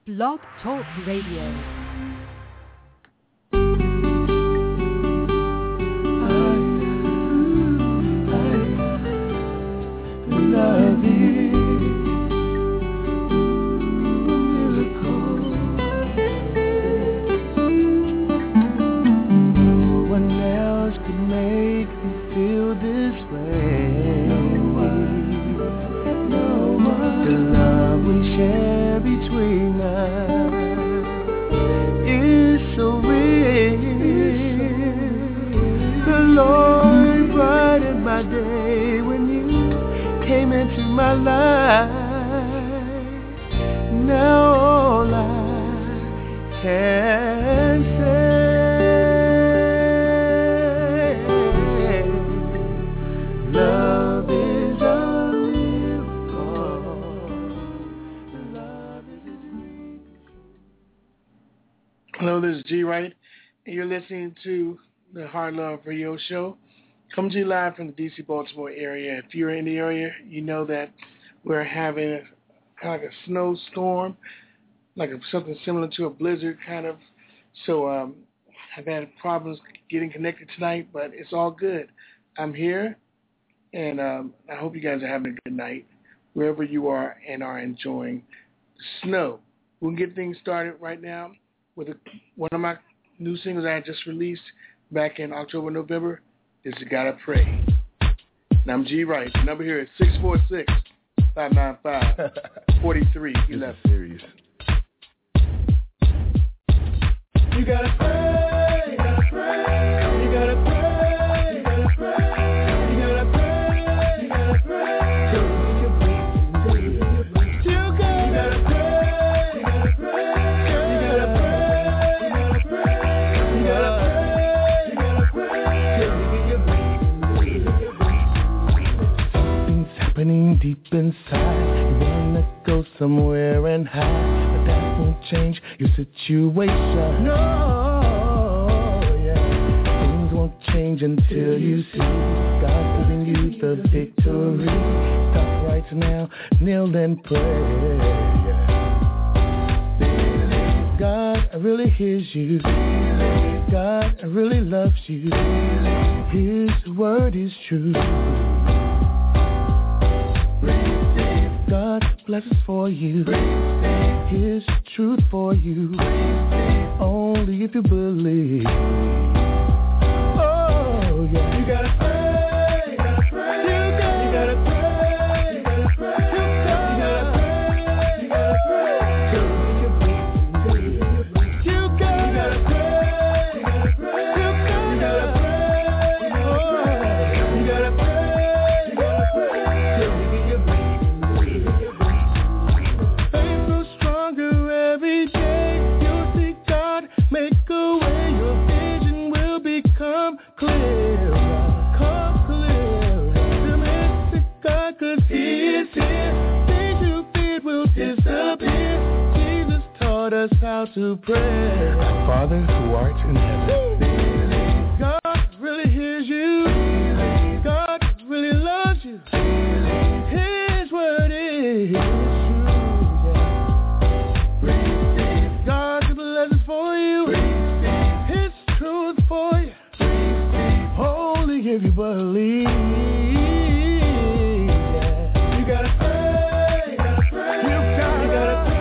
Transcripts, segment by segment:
Blog Talk Radio. Hello, this is G Wright, and you're listening to the Hard Love Radio Show. Coming to you live from the DC Baltimore area. If you're in the area, you know that we're having kind of like a snowstorm, like something similar to a blizzard kind of. So I've had problems getting connected tonight, but it's all good. I'm here, and I hope you guys are having a good night wherever you are and are enjoying the snow. We'll get things started right now with one of my new singles I had just released back in October, November. This is Gotta Pray. And I'm G Wright. The number here is 646-595-4311. Serious. You gotta pray, you gotta pray, you gotta pray, you gotta pray, you gotta pray, you gotta pray. Deep inside, you wanna go somewhere and hide, but that won't change your situation. No, yeah, things won't change until you see God giving you the victory. Stop right now, kneel and pray. God really hears you. God really loves you. His word is true. God's blessings for you, His truth for you, only if you believe. Oh yeah, you gotta pray, you gotta pray, you gotta pray, you gotta pray, you gotta pray, you gotta pray, you gotta pray, you gotta pray. How to pray. Our Father who art in heaven. God really hears you. God really loves you. His word is true. God's blessings for you. His truth for you. Only if you believe. You gotta pray. You gotta pray. You gotta pray.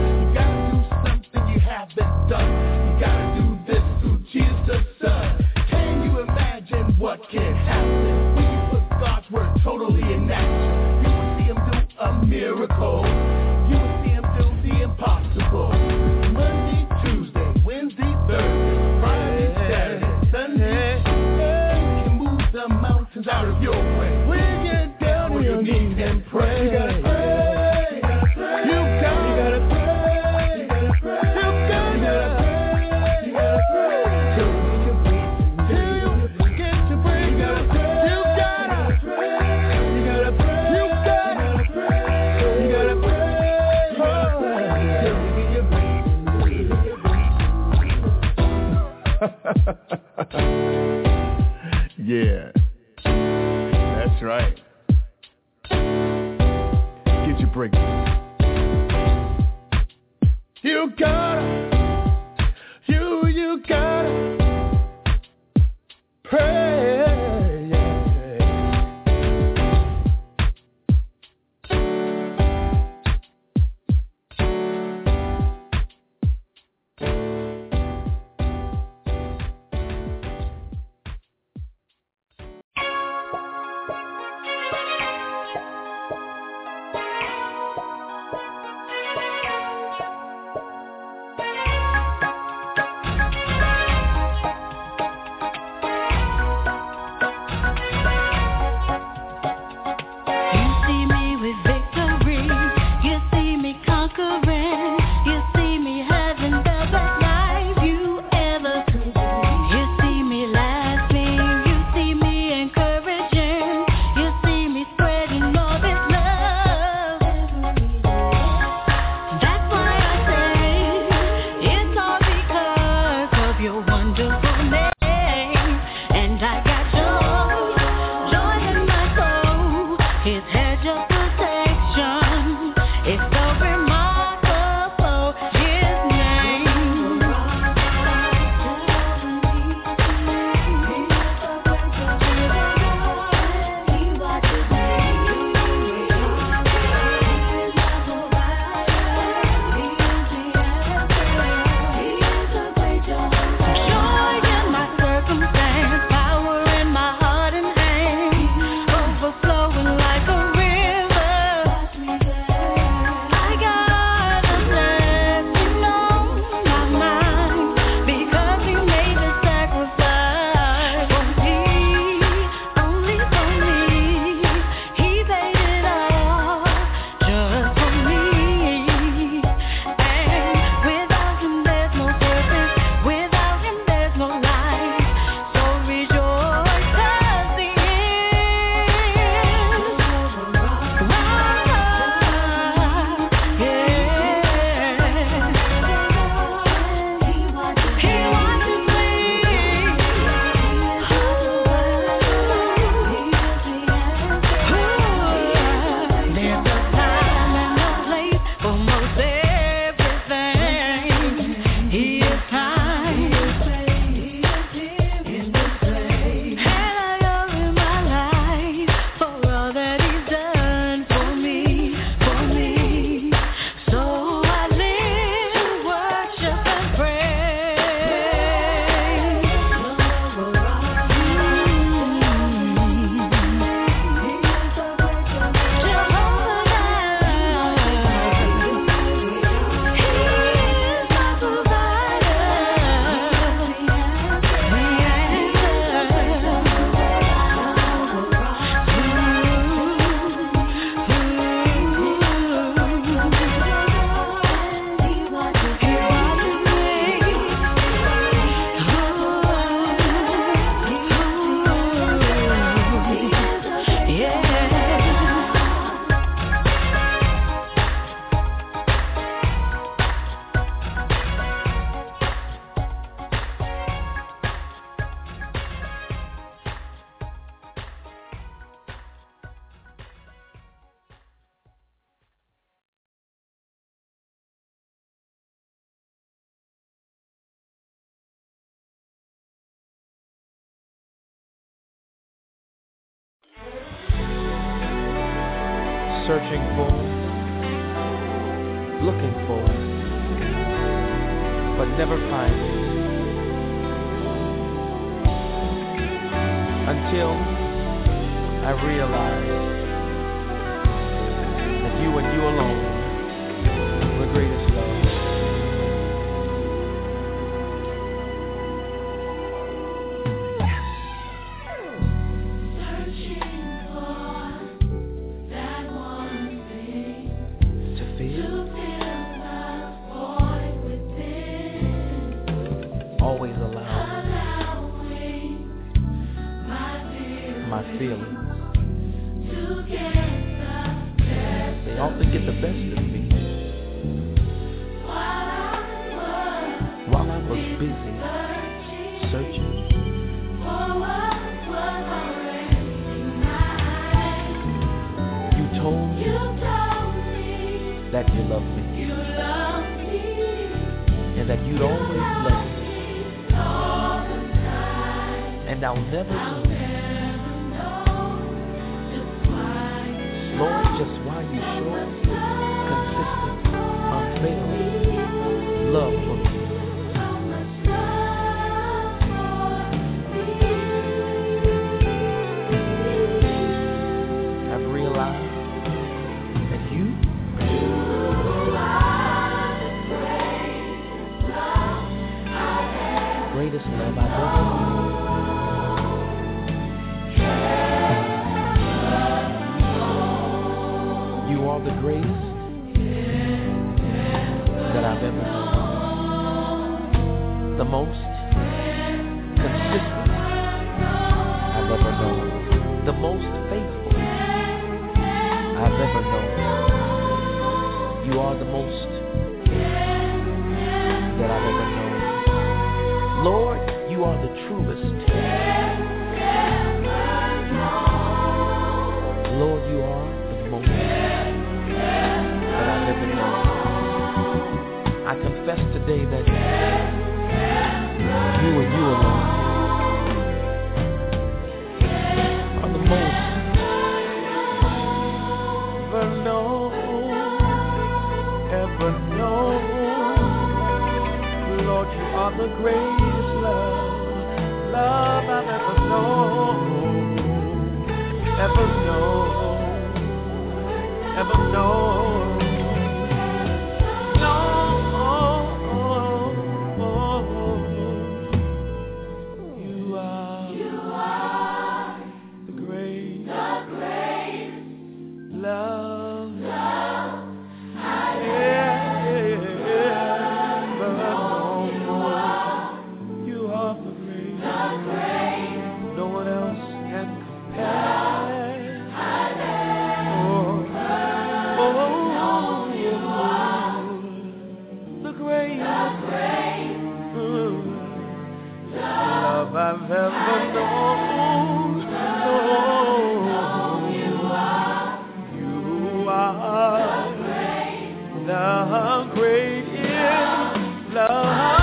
You gotta do something you haven't done. You gotta do this through Jesus the Son. comes out of your way. We get down on your knees and pray. You gotta pray. You gotta pray. You gotta pray. You gotta pray. You gotta pray. Till you get to pray. You gotta pray. You gotta pray. You gotta pray. You gotta pray. You gotta pray. Yeah, that's right. Get your breakthrough. You gotta pray. Searching for, looking for, but never finding, until I realized that you and you alone were the greatest love. my feelings. They often get the best of me. While I was busy searching you told me that you loved me and that you'd always love me. And I'll never know, Lord, just why you show consistent, unfailing love for me. I've realized that you greatest love I've ever known. You are the greatest that I've ever known. The most consistent I've ever known. The most faithful I've ever known. You are the most that I've ever known. Lord, you are the truest. Lord, you are the most that I've ever known. I confess today that you and you alone are the most ever known, ever known. Lord, you are the greatest love I've ever known, ever known, ever known. I've ever known. You are the greatest love.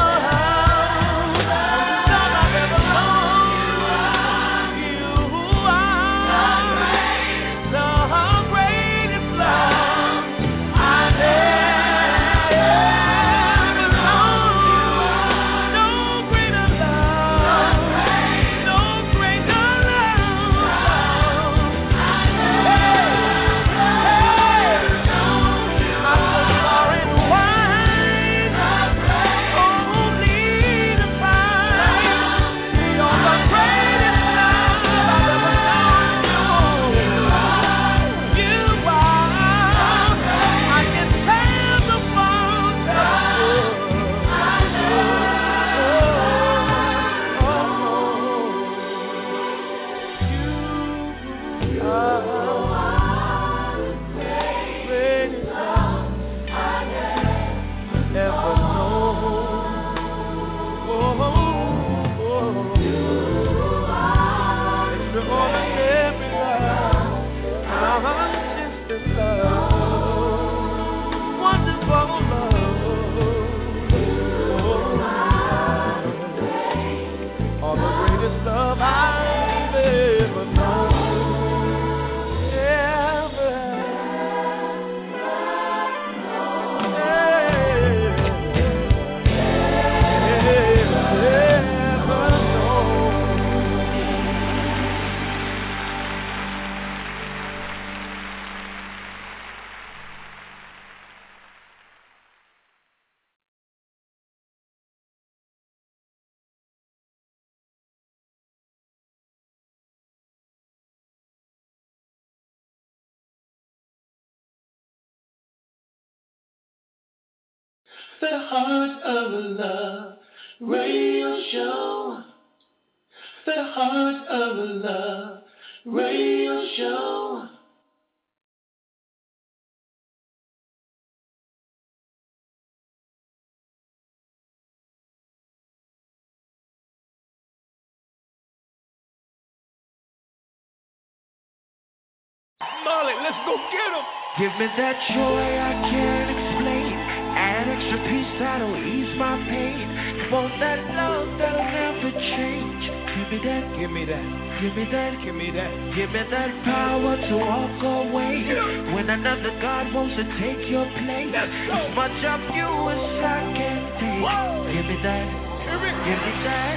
The Heart of Love radio show. The Heart of Love Radio Show. Molly, let's go get him. Give me that joy I can't explain. Add extra peace that'll ease my pain. Want that love that'll never change. Give me that, give me that, give me that, give me that. Give me that power to walk away when another God wants to take your place. As much of you as I can take. Give me that, give me that.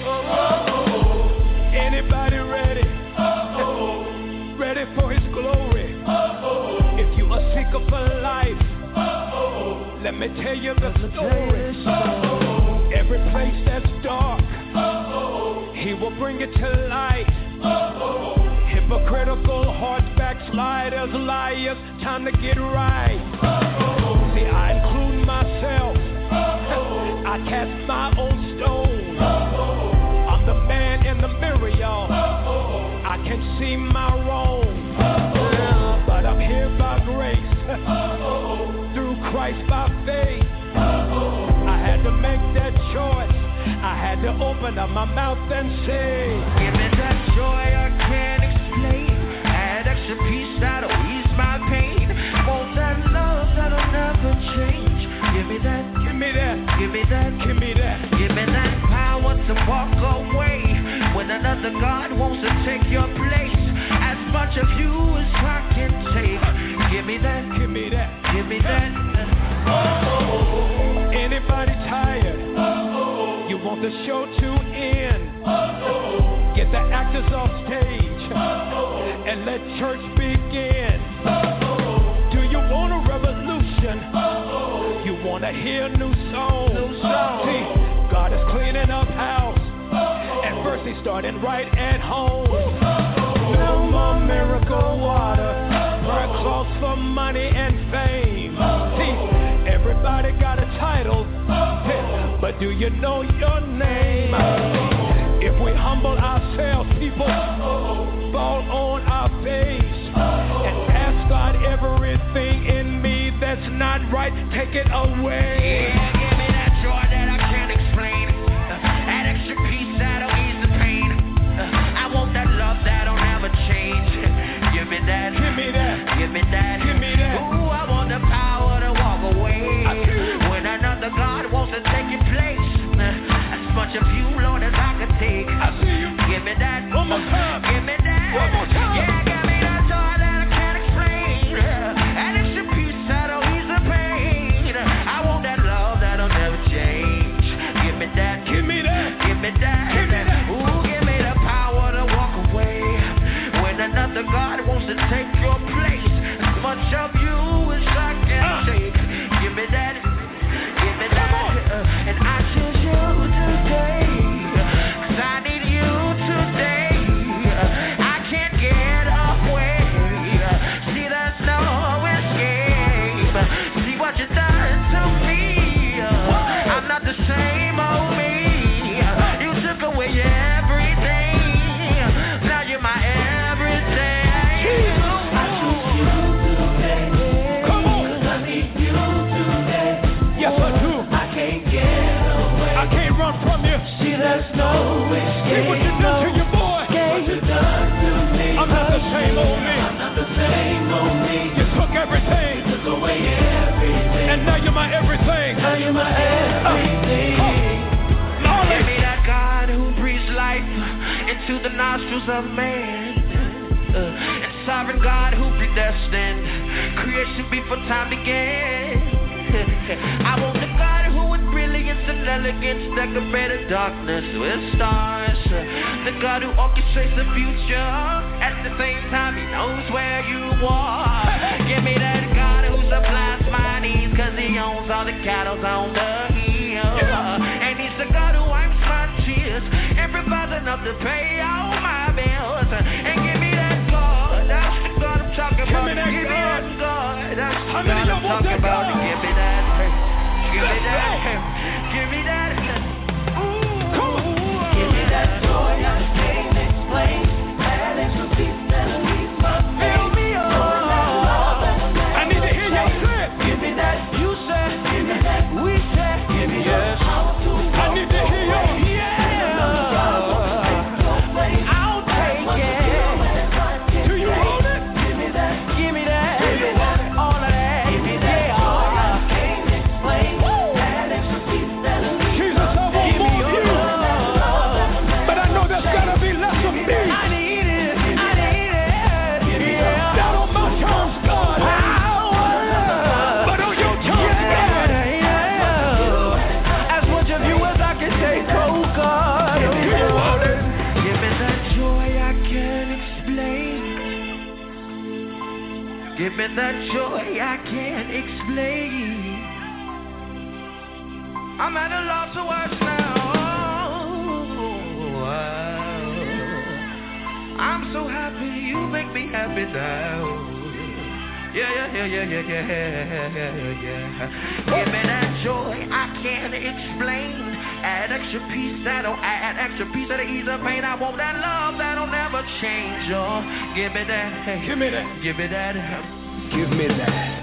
Anybody ready? Ready for His glory. If you are seeker for life, let me tell you the story. Every place that's dark, He will bring it to light. Hypocritical hearts, backsliders, liars, time to get right. See, I include myself. I cast my own stone. I'm the man in the mirror, y'all. I can see my wrong, but I'm here by grace, through Christ by faith. I had to make that choice. I had to open up my mouth and say, give me that joy I can't explain. Add extra peace that'll ease my pain. Want that love that'll never change. Give me that, give me that, give me that, give me that. Give me that power to walk away when another God wants to take your place. As much of you as I can take. Give me that, give me that, give me that. Anybody tired? You want the show to end? Get the actors off stage and let church begin. Do you want a revolution? You want to hear new songs? See, God is cleaning up house. At first He's starting right at home. No more miracle water, prayer cloths for money and fame. See, everybody got a title, but do you know your name? If we humble ourselves, people fall on our face and ask God, everything in me that's not right, take it away. Yeah, give me that joy that I can't explain. Add extra peace that'll ease the pain. I want that love that'll never change. Give me that, give me that, give me that, give me that. Ooh, I want the power to walk away when another God wants to take your place. As much of you, Lord, as I can take. I see you. Give me that, one more time. Give me that, one more time. Yeah, give me that joy that I can't explain. Add extra peace that'll ease the pain. I want that love that'll never change. Give me that, give me that, give me that, give me that. Ooh, give me the power to walk away when another God wants to take your place. As much of you as I can take. Give me that, give me that, and I choose you today. 'Cause I need you today. I can't get away. See, there's no escape. See what you done to me. I'm not the same old me. You took away everything. Now you're my everything. I choose you today. Come on. 'Cause I need you today. Yes, I do. I can't get away. I can't run from you. See, there's no escape. See what you done to your boy. What you done to me. I'm not the same old me. I'm not the same old me. You took everything. You took away everything. And now you're my everything. Now you're my everything. Give me that God who breathes life into the nostrils of man. And sovereign God who predestined creation before time began. I want the God who with brilliance and elegance decorated darkness with stars. The God who orchestrates the future. At the same time He knows where you are. Give me that God who supplies my needs, 'cause He owns all the cattle on the hill. And He's the God who wipes my tears and provides enough to pay all my bills. And give me that God, that's the God I'm talking about. Give me that God, that's the How many God of I'm you want talking that about. God? Give me that, give me Let's that, go. give me that. Come on. Give me that joy I can't explain. That extra peace Give me that joy I can't explain. Give me that joy I can't explain. I'm at a loss of words now. I'm so happy you make me happy now. Yeah. Give me that joy I can't explain. Add extra piece that'll add extra piece that'll ease the pain. I want that love that'll never change. Oh, give me that. Give me that. Give me that. Give me that.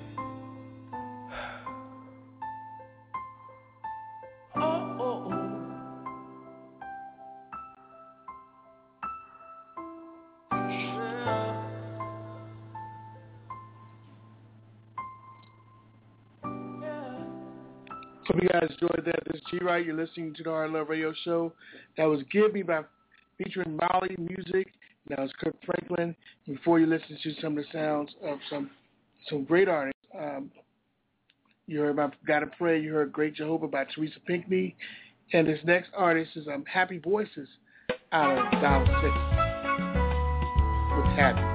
Hope you guys enjoyed that. This is G-Right. You're listening to the Hard Love Radio Show. That was Give Me by featuring Molly Music. That was Kirk Franklin. Before you listen to some of the sounds of some great artists, you heard about Gotta Pray. You heard Great Jehovah by Teresa Pinckney. And this next artist is Happy Voices out of Dallas, Texas. What's happening?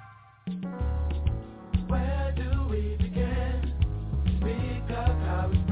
Where do we begin? Speak of how we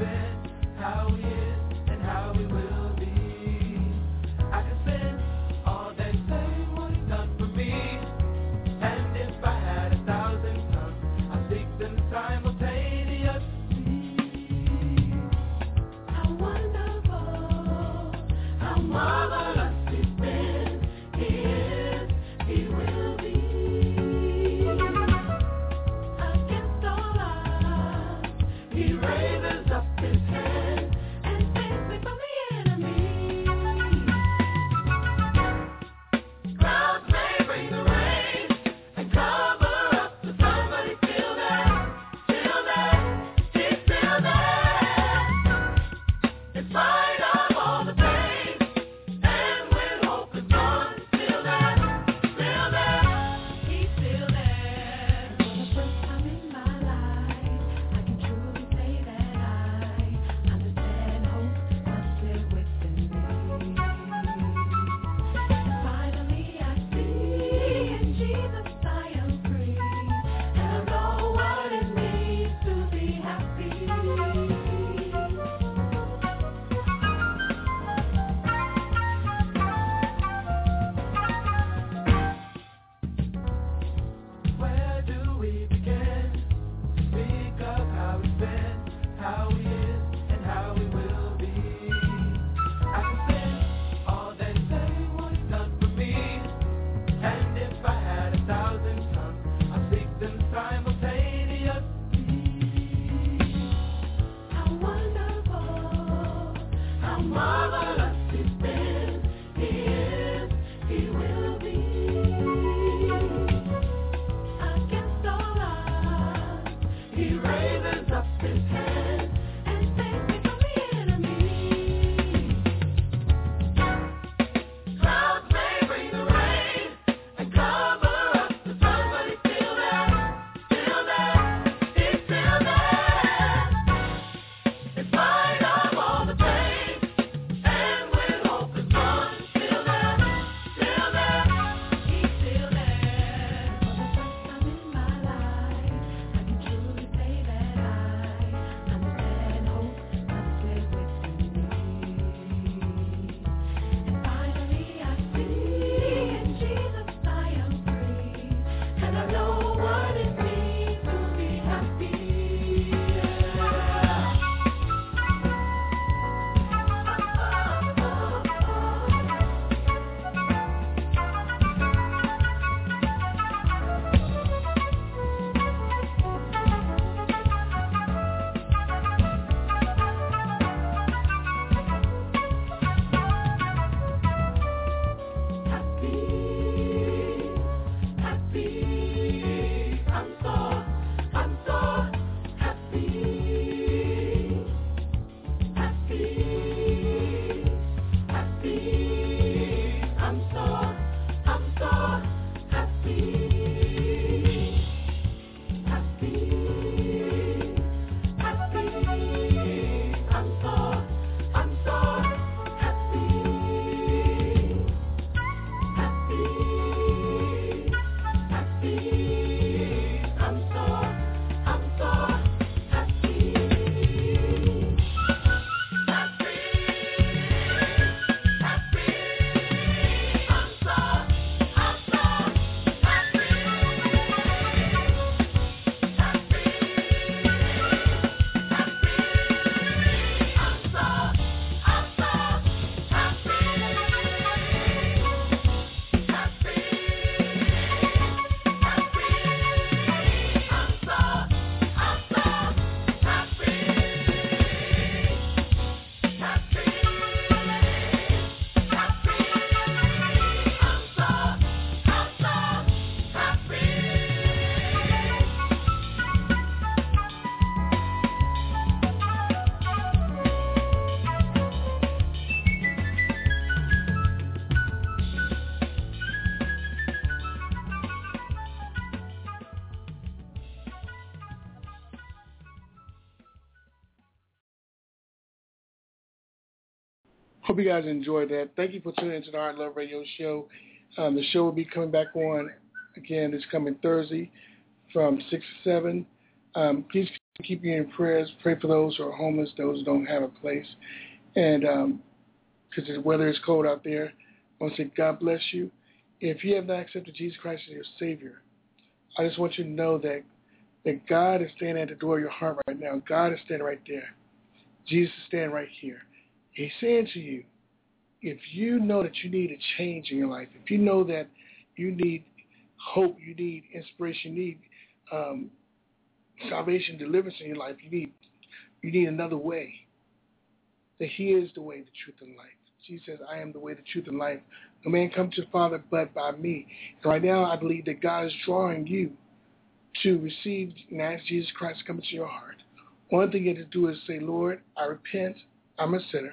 Hope you guys enjoyed that. Thank you for tuning into the Heart Love Radio Show. The show will be coming back on again this coming Thursday from 6 to 7. Please keep you in prayers. Pray for those who are homeless, those who don't have a place. And because the weather is cold out there, I want to say God bless you. If you have not accepted Jesus Christ as your Savior, I just want you to know that God is standing at the door of your heart right now. God is standing right there. Jesus is standing right here. He's saying to you, if you know that you need a change in your life, if you know that you need hope, you need inspiration, you need salvation, deliverance in your life, you need another way, that He is the way, the truth, and life. Jesus says, I am the way, the truth, and life. No man come to the Father but by me. And right now, I believe that God is drawing you to receive and ask Jesus Christ to come into your heart. One thing you have to do is say, Lord, I repent. I'm a sinner.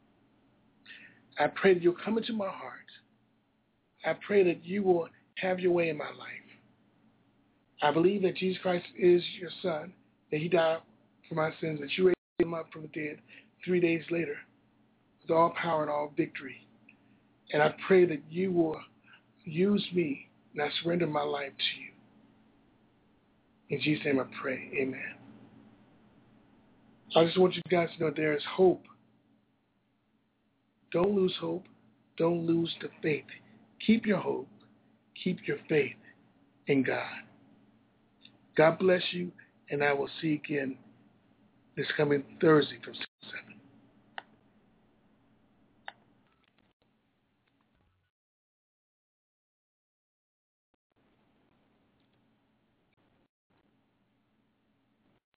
I pray that you'll come into my heart. I pray that you will have your way in my life. I believe that Jesus Christ is your Son, that He died for my sins, that you raised Him up from the dead 3 days later with all power and all victory. And I pray that you will use me, and I surrender my life to you. In Jesus' name I pray, amen. I just want you guys to know there is hope. Don't lose hope. Don't lose the faith. Keep your hope. Keep your faith in God. God bless you, and I will see you again this coming Thursday from 6 to 7.